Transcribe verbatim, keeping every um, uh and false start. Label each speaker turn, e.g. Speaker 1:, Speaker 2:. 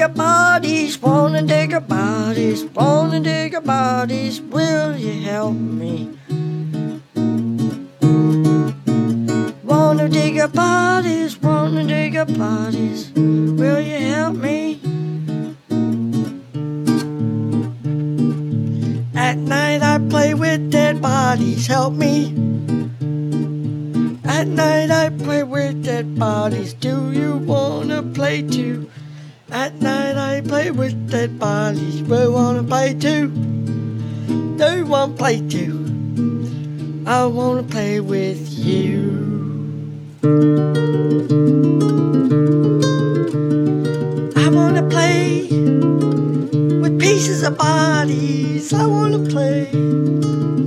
Speaker 1: your bodies, wanna dig your bodies, wanna dig your bodies. Will you help me? Wanna dig your bodies, wanna dig your bodies. Will you help me? At night I play with dead bodies, help me. At night I play with dead bodies. Do you wanna play too? At night I play with dead bodies. We wanna play too. Do you wanna play too? I wanna play with you. I wanna play with pieces of bodies. I wanna play.